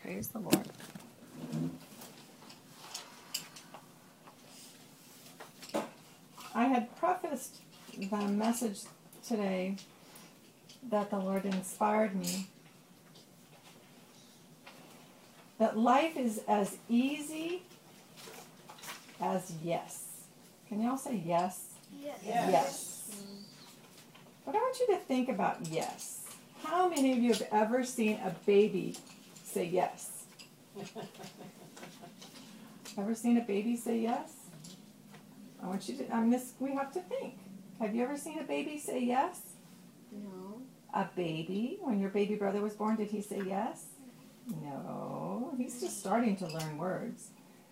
Praise the Lord. I had prefaced the message today that the Lord inspired me, that life is as easy as yes. Can y'all say yes? Yes. Yes. But I want you to think about yes. How many of you have ever seen a baby say yes? Ever seen a baby say yes? I want you to, we have to think. Have you ever seen a baby say yes? No. A baby, when your baby brother was born, did he say yes? No, he's just starting to learn words.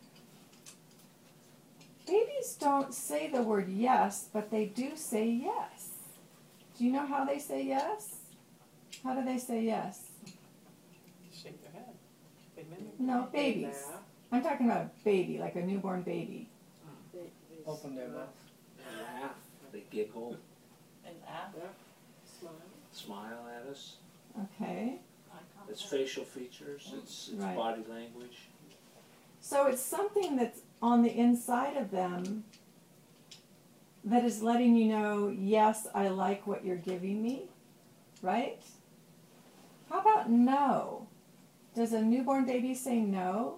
Babies don't say the word yes, but they do say yes. Do you know how they say yes? How do they say yes? Shake their head. They mimic. No, babies. I'm talking about a baby, like a newborn baby. Open their mouth. They laugh. They giggle. And laugh. Smile. Smile at us. Okay. It's facial features. It's Right. body language. So it's something that's on the inside of them that is letting you know, yes, I like what you're giving me, right? How about no? Does a newborn baby say no?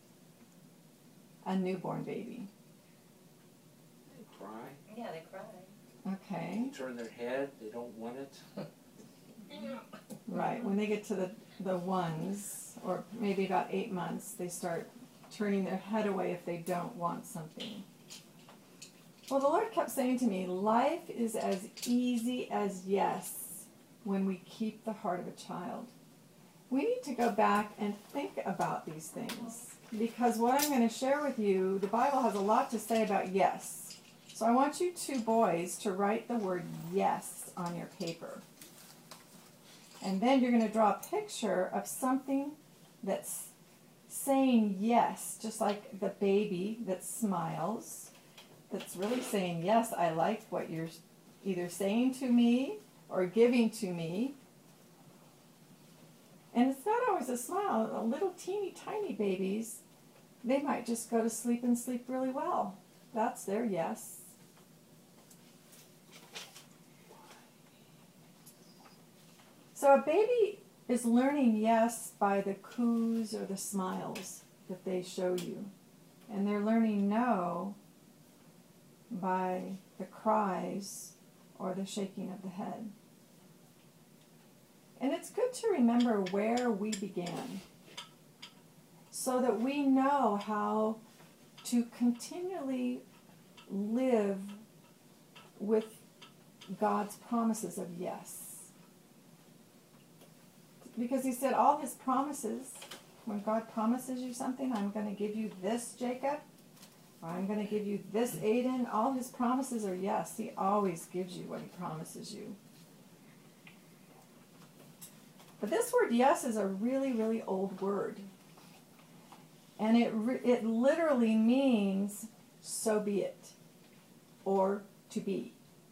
A newborn baby. They cry. Yeah, they cry. Okay. They turn their head. They don't want it. Right. When they get to the ones, or maybe about 8 months, they start turning their head away if they don't want something. Well, the Lord kept saying to me, life is as easy as yes when we keep the heart of a child. We need to go back and think about these things, because what I'm going to share with you, the Bible has a lot to say about yes. So I want you two boys to write the word yes on your paper. And then you're going to draw a picture of something that's saying yes, just like the baby that smiles, that's really saying, yes, I like what you're either saying to me or giving to me. And it's not always a smile. Little teeny tiny babies, they might just go to sleep and sleep really well. That's their yes. So a baby is learning yes by the coos or the smiles that they show you. And they're learning no by the cries or the shaking of the head. And it's good to remember where we began so that we know how to continually live with God's promises of yes. Because he said all his promises, when God promises you something, I'm going to give you this, Jacob, or I'm going to give you this, Aiden, all his promises are yes. He always gives you what he promises you. But this word yes is a really, really old word. And it literally means so be it, or to be.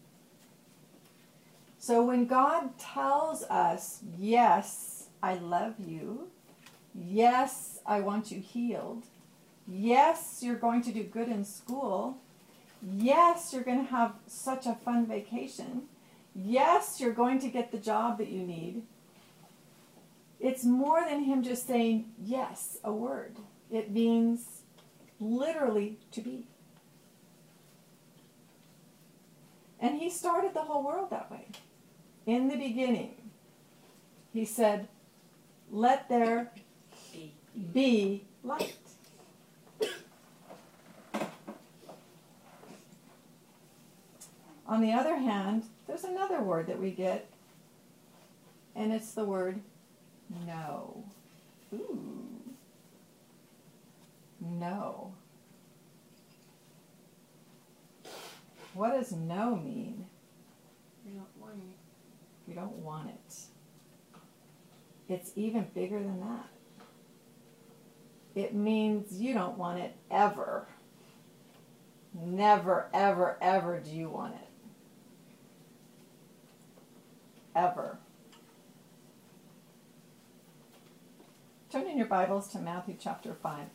So when God tells us, yes, I love you, yes, I want you healed, yes, you're going to do good in school, yes, you're going to have such a fun vacation, yes, you're going to get the job that you need, it's more than him just saying yes, a word. It means literally to be. And he started the whole world that way. In the beginning, he said, let there be light. On the other hand, there's another word that we get, and it's the word no. Ooh. No. What does no mean? You don't want it. You don't want it. It's even bigger than that. It means you don't want it ever. Never, ever, ever do you want it. Ever. Turn in your Bibles to Matthew chapter 5.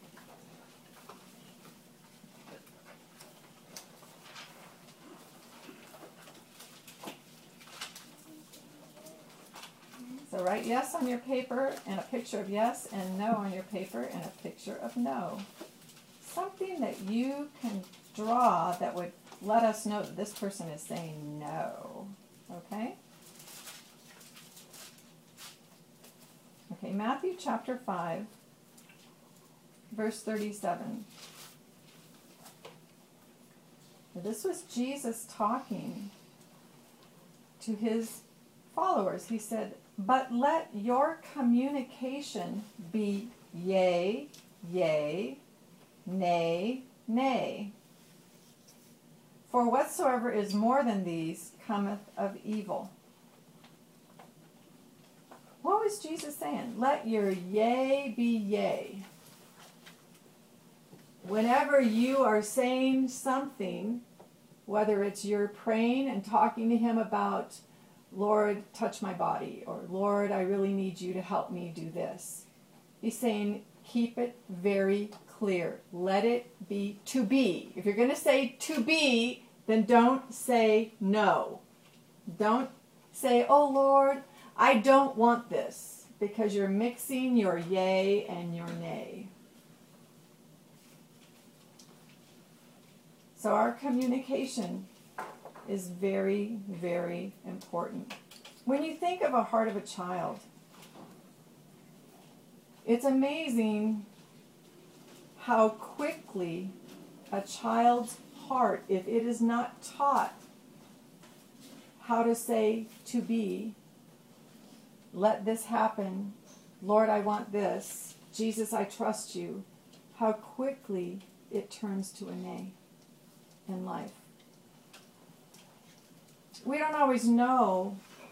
So write yes on your paper and a picture of yes, and no on your paper and a picture of no. Something that you can draw that would let us know that this person is saying no. Okay? Okay, Matthew chapter 5, verse 37. Now, this was Jesus talking to his followers. He said, "But let your communication be yea, yea, nay, nay. For whatsoever is more than these cometh of evil." What was Jesus saying? Let your yea be yea. Whenever you are saying something, whether it's you're praying and talking to him about, Lord, touch my body, or Lord, I really need you to help me do this. He's saying, keep it very clear. Let it be to be. If you're going to say to be, then don't say no. Don't say, oh Lord, I don't want this, because you're mixing your yay and your nay. So our communication is very, very important. When you think of a heart of a child, it's amazing how quickly a child's heart, if it is not taught how to say to be, let this happen, Lord, I want this, Jesus, I trust you, how quickly it turns to a nay in life. We don't always know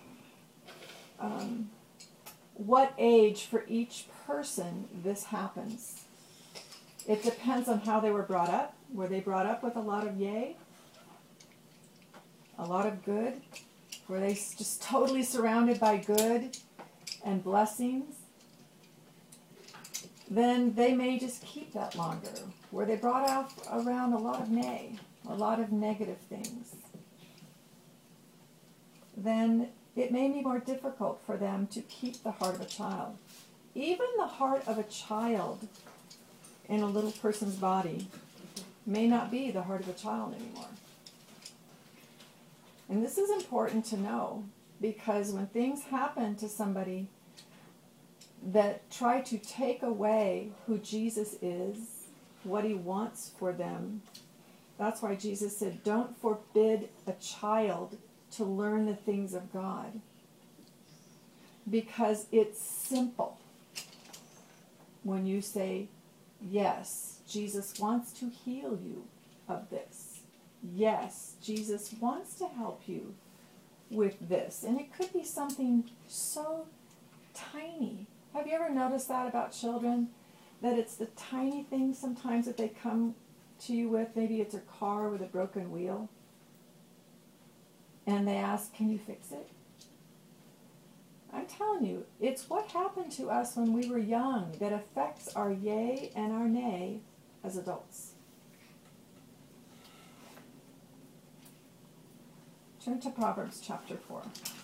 what age for each person this happens. It depends on how they were brought up. Were they brought up with a lot of yay? A lot of good? Were they just totally surrounded by good and blessings? Then they may just keep that longer. Were they brought up around a lot of nay, a lot of negative things? Then it may be more difficult for them to keep the heart of a child. Even the heart of a child in a little person's body may not be the heart of a child anymore. And this is important to know, because when things happen to somebody that try to take away who Jesus is, what he wants for them, that's why Jesus said, don't forbid a child to learn the things of God, because it's simple when you say, yes, Jesus wants to heal you of this. Yes, Jesus wants to help you with this. And it could be something so tiny. Have you ever noticed that about children? That it's the tiny things sometimes that they come to you with. Maybe it's a car with a broken wheel. And they ask, can you fix it? I'm telling you, it's what happened to us when we were young that affects our yay and our nay as adults. Turn to Proverbs chapter 4.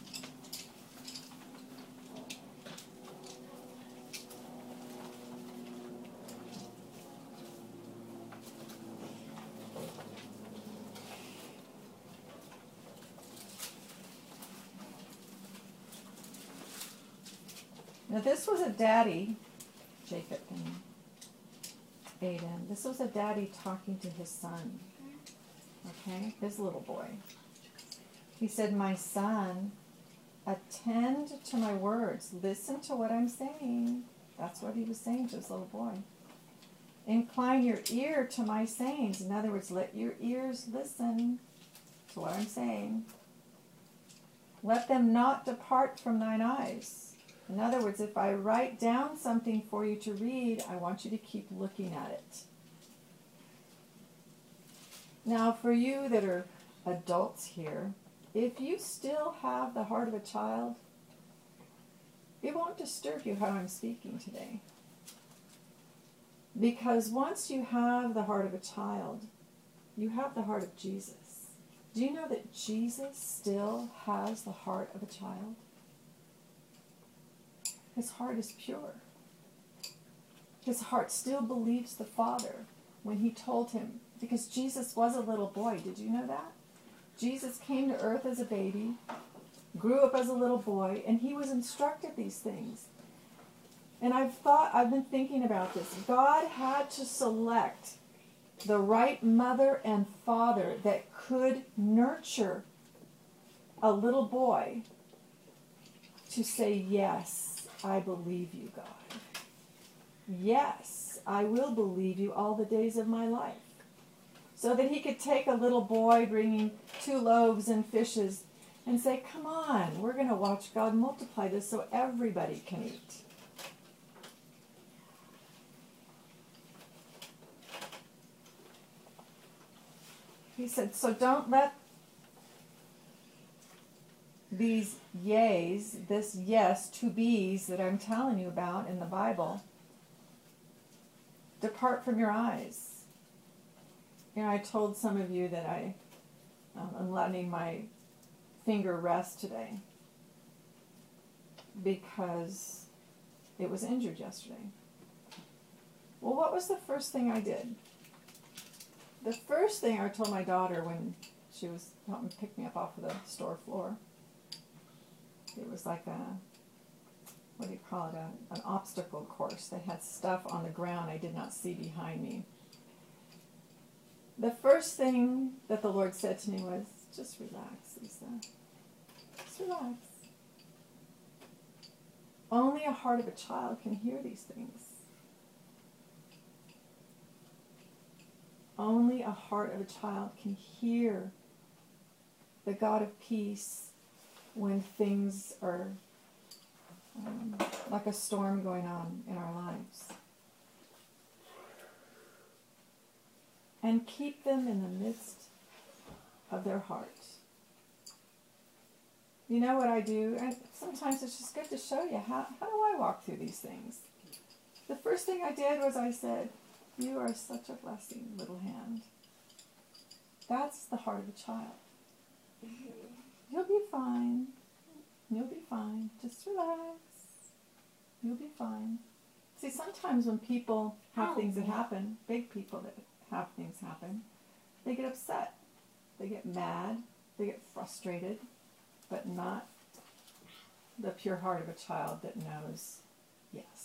Now this was a daddy, Jacob and Aiden. This was a daddy talking to his son, okay, his little boy. He said, my son, attend to my words. Listen to what I'm saying. That's what he was saying to his little boy. Incline your ear to my sayings. In other words, let your ears listen to what I'm saying. Let them not depart from thine eyes. In other words, if I write down something for you to read, I want you to keep looking at it. Now, for you that are adults here, if you still have the heart of a child, it won't disturb you how I'm speaking today. Because once you have the heart of a child, you have the heart of Jesus. Do you know that Jesus still has the heart of a child? His heart is pure. His heart still believes the Father when he told him, because Jesus was a little boy. Did you know that? Jesus came to earth as a baby, grew up as a little boy, and he was instructed these things. And I've been thinking about this. God had to select the right mother and father that could nurture a little boy to say, yes, I believe you, God. Yes, I will believe you all the days of my life. So that he could take a little boy bringing 2 loaves and fishes and say, come on, we're going to watch God multiply this so everybody can eat. He said, so don't let these yays, this yes, to be's that I'm telling you about in the Bible, depart from your eyes. You know, I told some of you that I'm letting my finger rest today because it was injured yesterday. Well, what was the first thing I did? The first thing I told my daughter when she was helping pick me up off of the store floor, it was like what do you call it, an obstacle course. They had stuff on the ground I did not see behind me. The first thing that the Lord said to me was, just relax, Lisa. Just relax. Only a heart of a child can hear these things. Only a heart of a child can hear the God of peace when things are like a storm going on in our lives. And keep them in the midst of their hearts. You know what I do? And sometimes it's just good to show you how do I walk through these things. The first thing I did was I said, you are such a blessing, little hand. That's the heart of a child. You'll be fine. You'll be fine. Just relax. You'll be fine. See, sometimes when people have things that happen, big people that have things happen, they get upset. They get mad. They get frustrated. But not the pure heart of a child that knows, yes.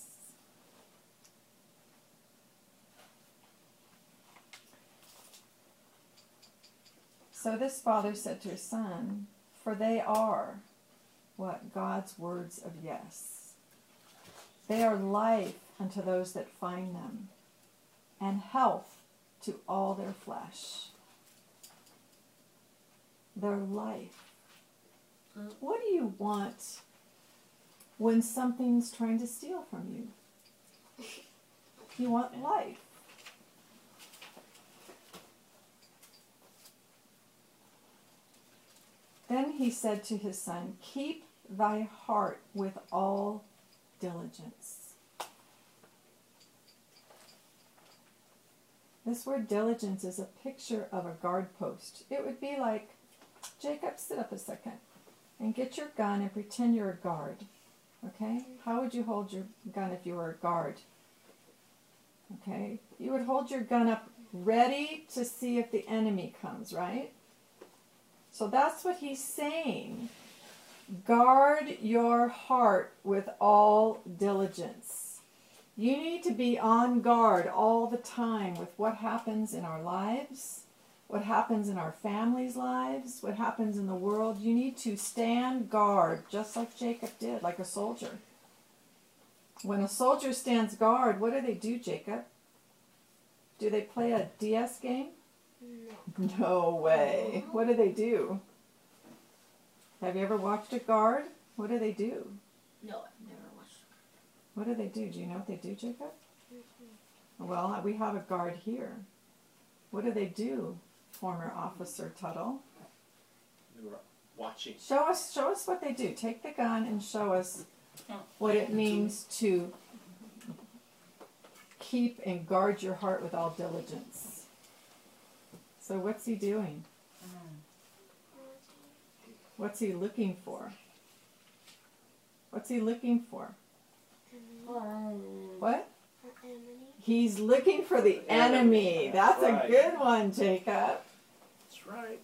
So this father said to his son, for they are, what? God's words of yes. They are life unto those that find them, and health to all their flesh. Their life. What do you want when something's trying to steal from you? You want life. Then he said to his son, keep thy heart with all diligence. This word diligence is a picture of a guard post. It would be like, Jacob, sit up a second and get your gun and pretend you're a guard. Okay? How would you hold your gun if you were a guard? Okay? You would hold your gun up ready to see if the enemy comes, right? So that's what he's saying. Guard your heart with all diligence. You need to be on guard all the time with what happens in our lives, what happens in our families' lives, what happens in the world. You need to stand guard, just like Jacob did, like a soldier. When a soldier stands guard, what do, Jacob? Do they play a DS game? No way. What do? Have you ever watched a guard? What do they do? No, I've never watched. What do they do? Do you know what they do, Jacob? Well, we have a guard here. What do, former Officer Tuttle? We were watching. Show us what they do. Take the gun and show us what it means to keep and guard your heart with all diligence. So what's he doing? What's he looking for? What's he looking for? What? He's looking for the enemy. That's a good one, Jacob. That's right.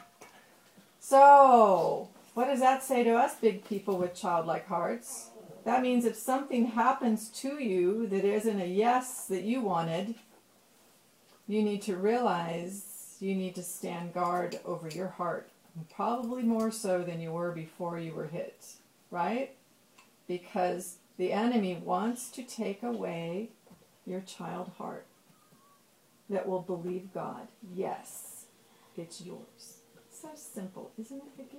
So, what does that say to us, big people with childlike hearts? That means if something happens to you that isn't a yes that you wanted, you need to realize you need to stand guard over your heart. Probably more so than you were before you were hit, right? Because the enemy wants to take away your child heart that will believe God. Yes, it's yours. So simple, isn't it, Vicki?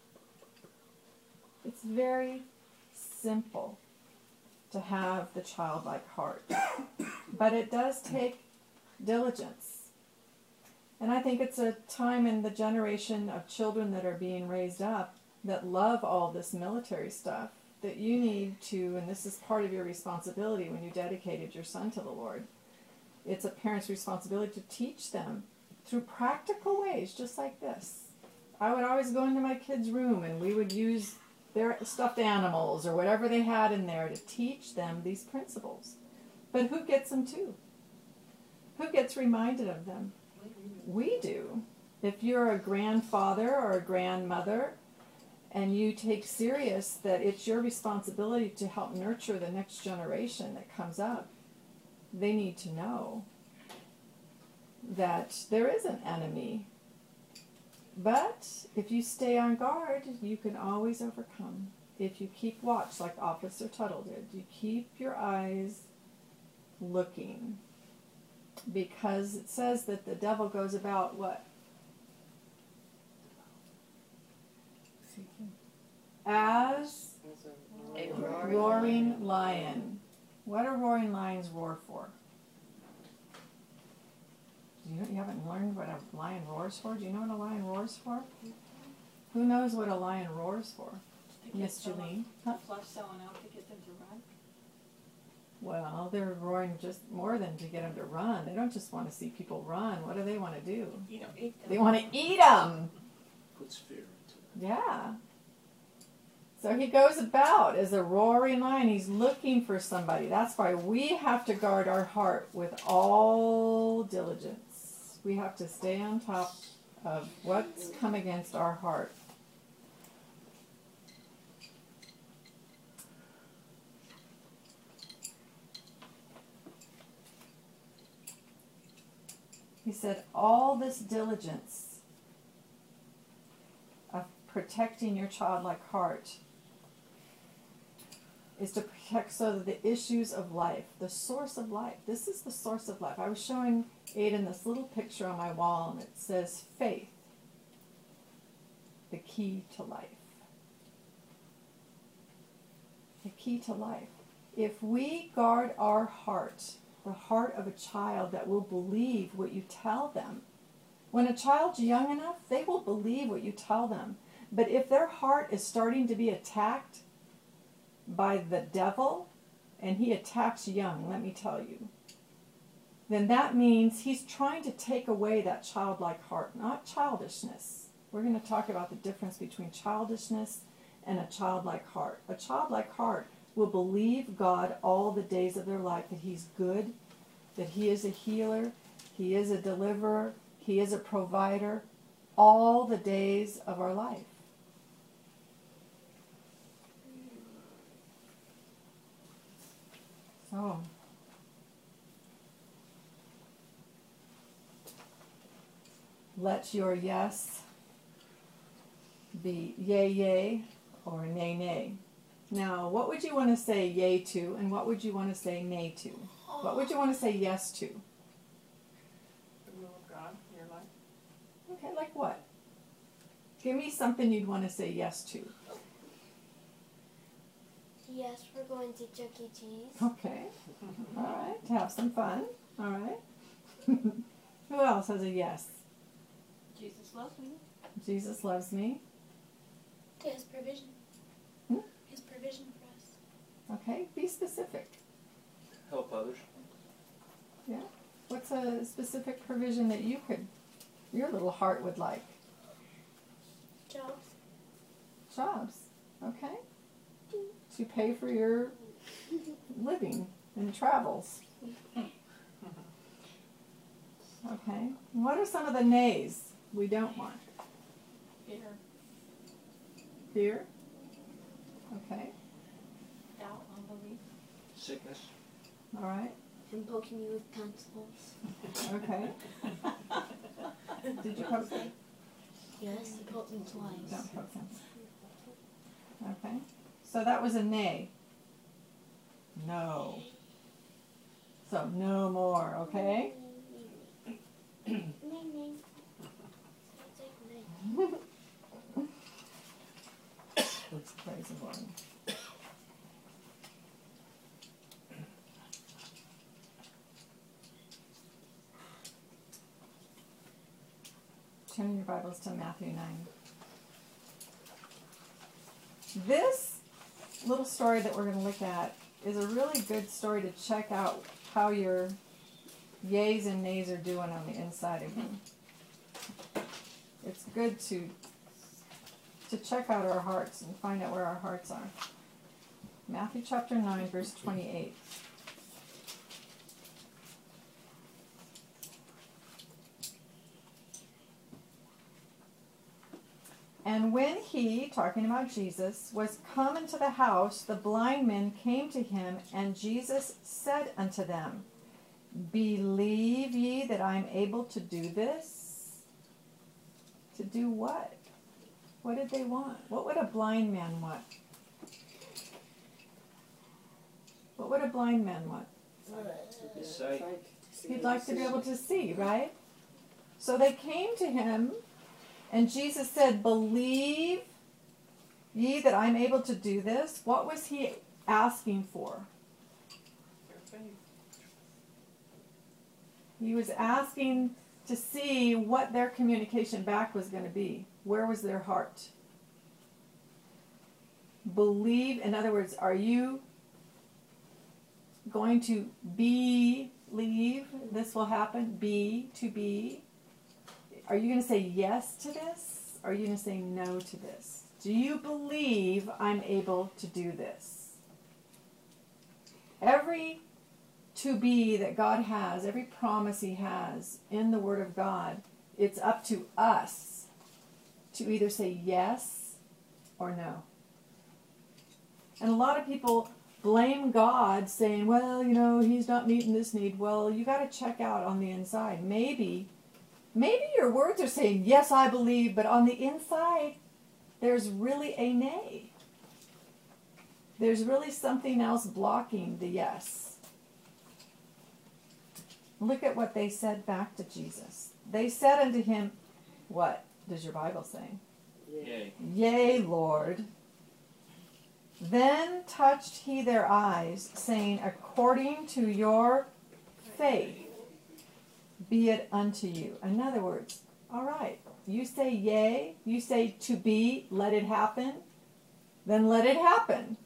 It's very simple to have the childlike heart. But it does take diligence. And I think it's a time in the generation of children that are being raised up that love all this military stuff that you need to, and this is part of your responsibility when you dedicated your son to the Lord. It's a parent's responsibility to teach them through practical ways, just like this. I would always go into my kids' room and we would use their stuffed animals or whatever they had in there to teach them these principles. But who gets them too? Who gets reminded of them? We do. If you're a grandfather or a grandmother and you take serious that it's your responsibility to help nurture the next generation that comes up, they need to know that there is an enemy. But if you stay on guard, you can always overcome. If you keep watch like Officer Tuttle did, you keep your eyes looking. Because it says that the devil goes about what? As a roaring lion. What do roaring lions roar for? You haven't learned what a lion roars for? Do you know what a lion roars for? Who knows what a lion roars for? Miss Julene? Huh? Flush someone out to get them to run. Well, they're roaring just more than to get them to run. They don't just want to see people run. What do they want to do? You don't eat them. They want to eat them. Puts fear into it. Yeah. So he goes about as a roaring lion. He's looking for somebody. That's why we have to guard our heart with all diligence. We have to stay on top of what's come against our heart. He said, all this diligence of protecting your childlike heart is to protect so that the issues of life, the source of life, this is the source of life. I was showing Aiden this little picture on my wall, and it says faith, the key to life. The key to life. If we guard our heart, the heart of a child that will believe what you tell them. When a child's young enough, they will believe what you tell them. But if their heart is starting to be attacked by the devil, and he attacks young, let me tell you, then that means he's trying to take away that childlike heart, not childishness. We're going to talk about the difference between childishness and a childlike heart. A childlike heart will believe God all the days of their life, that he's good, that he is a healer, he is a deliverer, he is a provider, all the days of our life. So, let your yes be yea, yea, or nay, nay. Now, what would you want to say yea to, and what would you want to say nay to? What would you want to say yes to? The will of God in your life. Okay, like what? Give me something you'd want to say yes to. Yes, we're going to Chuck E. Cheese. Okay. All right. To have some fun. All right. Who else has a yes? Jesus loves me. Jesus loves me. He has provision. Hmm? His provision for us. Okay. Be specific. Help others. Yeah. What's a specific provision that your little heart would like? Jobs. Jobs. Okay. To pay for your living and travels. Okay. What are some of the nays we don't want? Fear, Fear. Okay. doubt, unbelief. Sickness. All right. And poking you with pencils. Okay. Did you poke them? Yes, you poked me twice. Don't poke them. Okay. So that was a nay. No. So no more, okay? Ning, ning. Let's praise the Lord. Turn your Bibles to Matthew 9. This little story that we're going to look at is a really good story to check out how your yays and nays are doing on the inside of you. It's good to check out our hearts and find out where our hearts are. Matthew chapter 9, verse 28. And when he, talking about Jesus, was come into the house, the blind men came to him, and Jesus said unto them, Believe ye that I am able to do this? To do what? What did they want? What would a blind man want? What would a blind man want? Sight. He'd like to be able to see, right? So they came to him, and Jesus said, Believe ye that I'm able to do this? What was he asking for? Your faith. He was asking to see what their communication back was going to be. Where was their heart? Believe, in other words, are you going to believe this will happen? To be. Are you going to say yes to this? Or are you going to say no to this? Do you believe I'm able to do this? Every to be that God has, every promise he has in the Word of God, it's up to us to either say yes or no. And a lot of people blame God, saying, well, you know, he's not meeting this need. Well, you got to check out on the inside. Maybe your words are saying, yes, I believe, but on the inside, there's really a nay. There's really something else blocking the yes. Look at what they said back to Jesus. They said unto him, what does your Bible say? Yea. Yea, Lord. Then touched he their eyes, saying, according to your faith, be it unto you. In other words, all right, you say yea, you say to be, let it happen, then let it happen.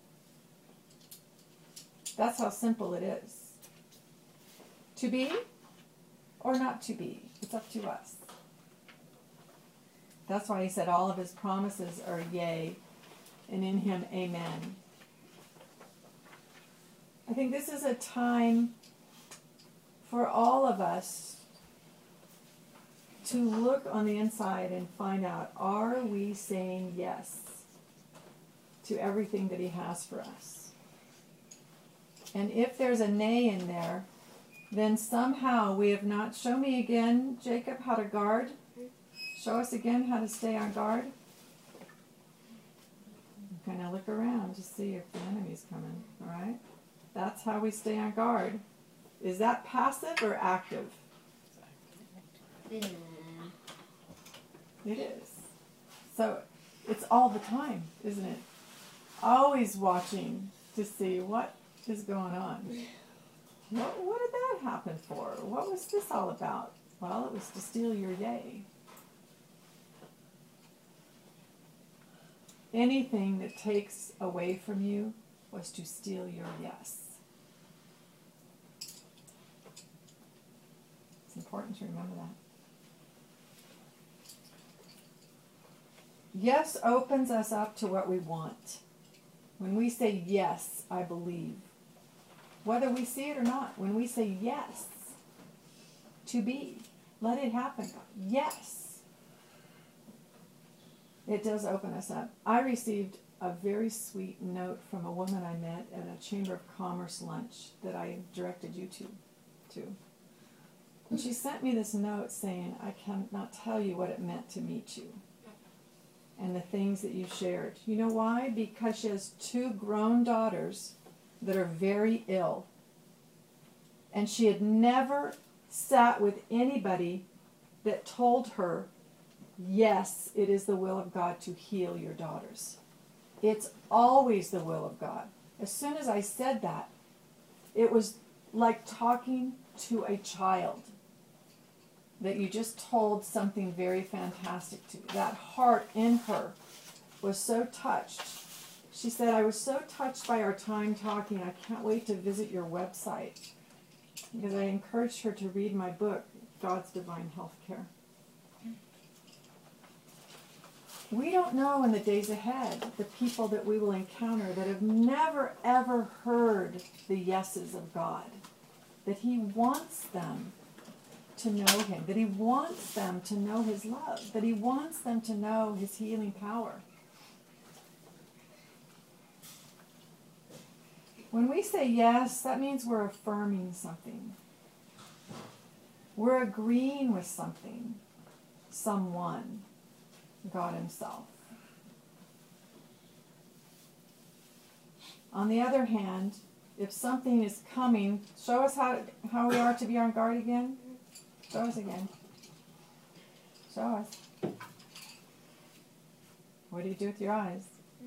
That's how simple it is. To be or not to be, it's up to us. That's why he said all of his promises are yea, and in him amen. I think this is a time for all of us to look on the inside and find out, are we saying yes to everything that he has for us? And if there's a nay in there, then somehow we have not. Show me again, Jacob, how to guard. Show us again how to stay on guard. Okay, now look around to see if the enemy's coming. All right? That's how we stay on guard. Is that passive or active? It is. So it's all the time, isn't it? Always watching to see what is going on. What did that happen for? What was this all about? Well, it was to steal your yay. Anything that takes away from you was to steal your yes. important to remember that. Yes opens us up to what we want. When we say, yes, I believe, whether we see it or not, when we say yes, to be, let it happen, yes, it does open us up. I received a very sweet note from a woman I met at a Chamber of Commerce lunch that I directed you to. And she sent me this note saying, I cannot tell you what it meant to meet you and the things that you shared. You know why? Because she has 2 grown daughters that are very ill. And she had never sat with anybody that told her, yes, it is the will of God to heal your daughters. It's always the will of God. As soon as I said that, it was like talking to a child that you just told something very fantastic to. That heart in her was so touched. She said, I was so touched by our time talking, I can't wait to visit your website. Because I encouraged her to read my book, God's Divine Health Care. We don't know in the days ahead the people that we will encounter that have never ever heard the yeses of God. That He wants them to know Him. That He wants them to know His love. That He wants them to know His healing power. When we say yes, that means we're affirming something. We're agreeing with something, someone, God Himself. On the other hand, if something is coming, show us how we are to be on guard again. Show us again. Show us. What do you do with your eyes?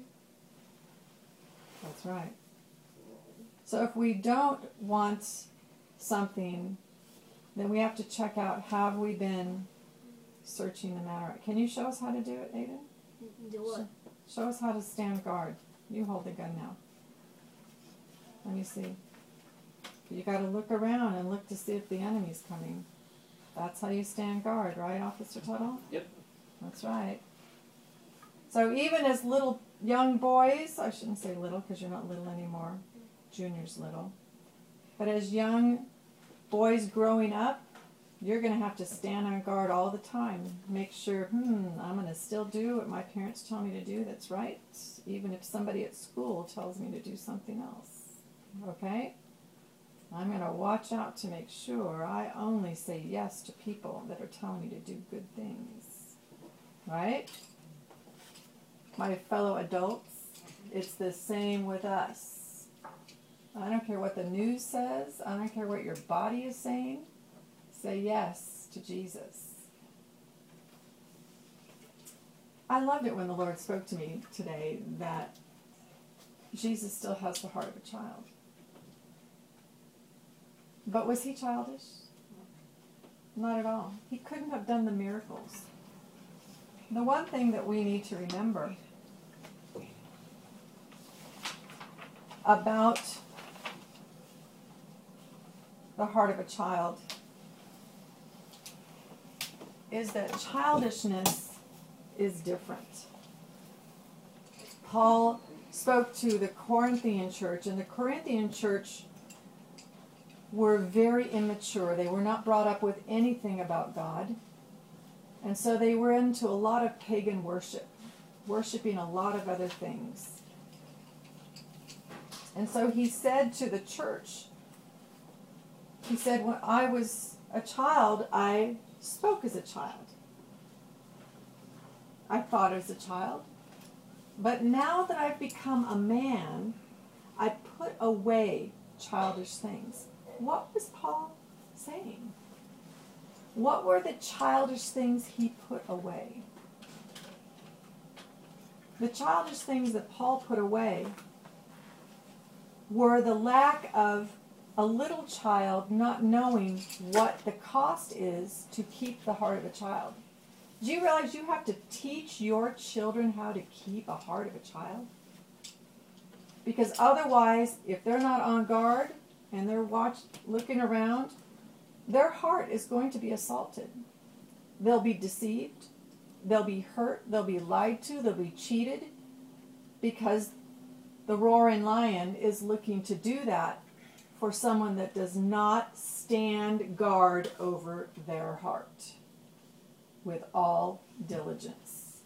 That's right. So if we don't want something, then we have to check out, have we been searching the matter out? Can you show us how to do it, Aiden? Do what? Show us how to stand guard. You hold the gun now. Let me see. You got to look around and look to see if the enemy's coming. That's how you stand guard, right, Officer Tuttle? Yep. That's right. So even as little young boys, I shouldn't say little because you're not little anymore. Junior's little. But as young boys growing up, you're going to have to stand on guard all the time. Make sure, I'm going to still do what my parents tell me to do that's right, even if somebody at school tells me to do something else. Okay? I'm going to watch out to make sure I only say yes to people that are telling me to do good things. Right? My fellow adults, it's the same with us. I don't care what the news says. I don't care what your body is saying. Say yes to Jesus. I loved it when the Lord spoke to me today that Jesus still has the heart of a child. But was He childish? Not at all. He couldn't have done the miracles. The one thing that we need to remember about the heart of a child is that childishness is different. Paul spoke to the Corinthian church, and the Corinthian church were very immature. They were not brought up with anything about God. And so they were into a lot of pagan worship, worshiping a lot of other things. And so he said to the church, he said, when I was a child, I spoke as a child. I thought as a child. But now that I've become a man, I put away childish things. What was Paul saying? What were the childish things he put away? The childish things that Paul put away were the lack of a little child not knowing what the cost is to keep the heart of a child. Do you realize you have to teach your children how to keep a heart of a child? Because otherwise, if they're not on guard and they're looking around, their heart is going to be assaulted. They'll be deceived. They'll be hurt. They'll be lied to. They'll be cheated, because the roaring lion is looking to do that for someone that does not stand guard over their heart with all diligence.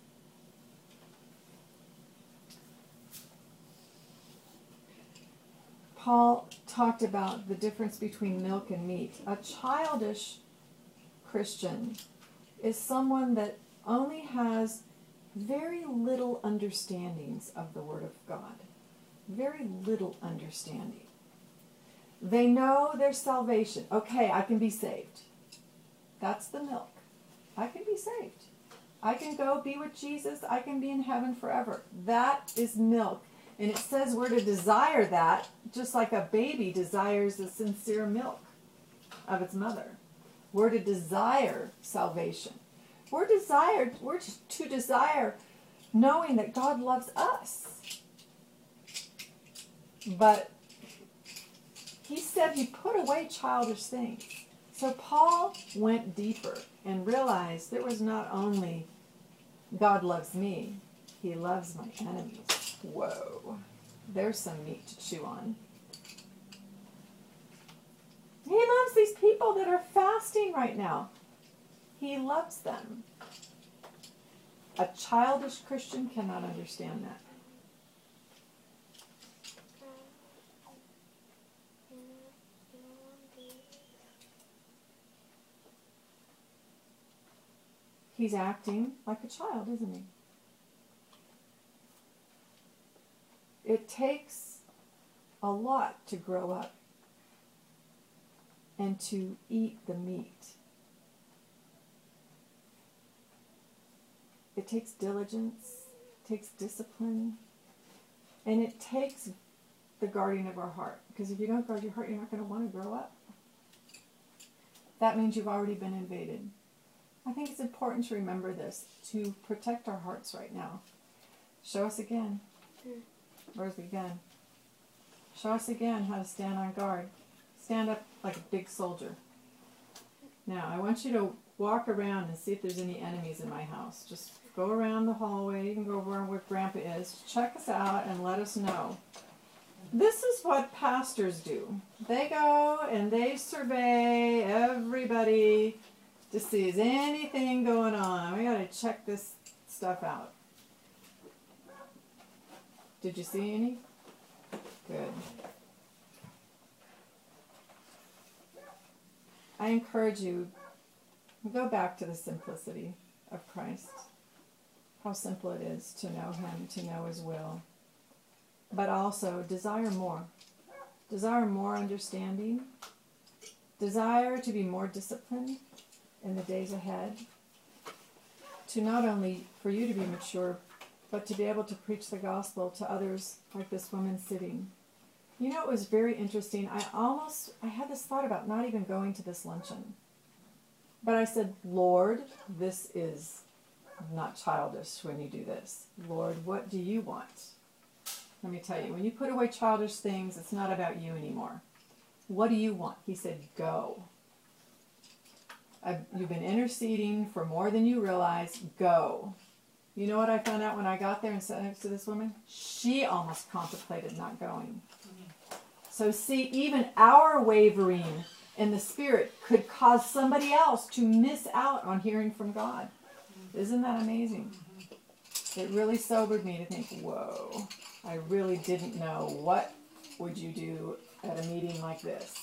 Paul talked about the difference between milk and meat. A childish Christian is someone that only has very little understandings of the Word of God. Very little understanding. They know their salvation. Okay, I can be saved. That's the milk. I can be saved. I can go be with Jesus. I can be in heaven forever. That is milk. And it says we're to desire that, just like a baby desires the sincere milk of its mother. We're to desire salvation. We're to desire knowing that God loves us. But he said he put away childish things. So Paul went deeper and realized there was not only God loves me, he loves my enemies. Whoa. There's some meat to chew on. He loves these people that are fasting right now. He loves them. A childish Christian cannot understand that. He's acting like a child, isn't he? It takes a lot to grow up and to eat the meat. It takes diligence, it takes discipline, and it takes the guarding of our heart. Because if you don't guard your heart, you're not going to want to grow up. That means you've already been invaded. I think it's important to remember this, to protect our hearts right now. Show us again. Where's the gun? Show us again how to stand on guard. Stand up like a big soldier. Now, I want you to walk around and see if there's any enemies in my house. Just go around the hallway. You can go around where Grandpa is. Check us out and let us know. This is what pastors do. They go and they survey everybody to see is anything going on. We got to check this stuff out. Did you see any? Good. I encourage you, go back to the simplicity of Christ. How simple it is to know him, to know his will. But also desire more. Desire more understanding. Desire to be more disciplined in the days ahead. To not only for you to be mature, but to be able to preach the gospel to others like this woman sitting. You know, it was very interesting. I had this thought about not even going to this luncheon. But I said, Lord, this is not childish when you do this. Lord, what do you want? Let me tell you, when you put away childish things, it's not about you anymore. What do you want? He said, go. You've been interceding for more than you realize. Go. You know what I found out when I got there and sat next to this woman? She almost contemplated not going. So see, even our wavering in the Spirit could cause somebody else to miss out on hearing from God. Isn't that amazing? It really sobered me to think, whoa, I really didn't know. What would you do at a meeting like this?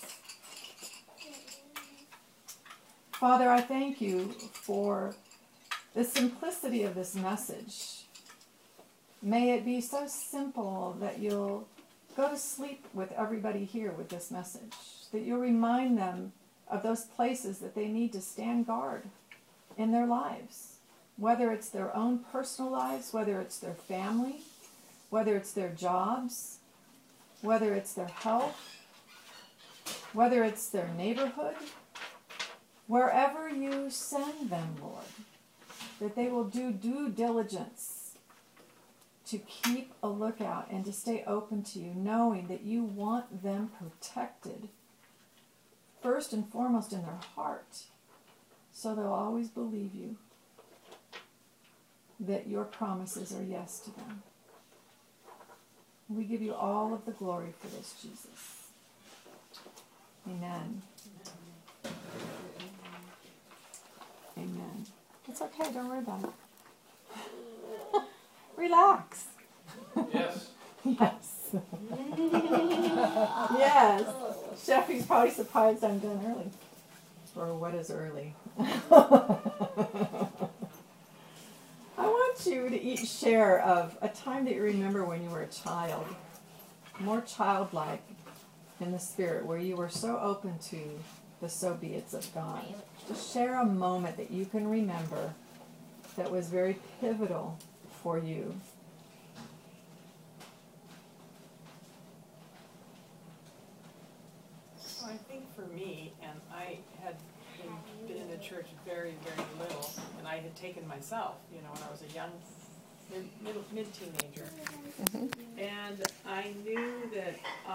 Father, I thank you for the simplicity of this message. May it be so simple that you'll go to sleep with everybody here with this message, that you'll remind them of those places that they need to stand guard in their lives, whether it's their own personal lives, whether it's their family, whether it's their jobs, whether it's their health, whether it's their neighborhood, wherever you send them, Lord, that they will do due diligence to keep a lookout and to stay open to you, knowing that you want them protected first and foremost in their heart. So they'll always believe you, that your promises are yes to them. We give you all of the glory for this, Jesus. Amen. Amen. It's okay, don't worry about it. Relax. Yes. Yes. Yes. Sheffy's probably surprised I'm done early. Or what is early? I want you to each share of a time that you remember when you were a child, more childlike in the spirit, where you were so open to the so be it's of God. Just share a moment that you can remember that was very pivotal for you. So I think for me, and I had been in the church very, very little, and I had taken myself, when I was a young, mid-teenager. And I knew that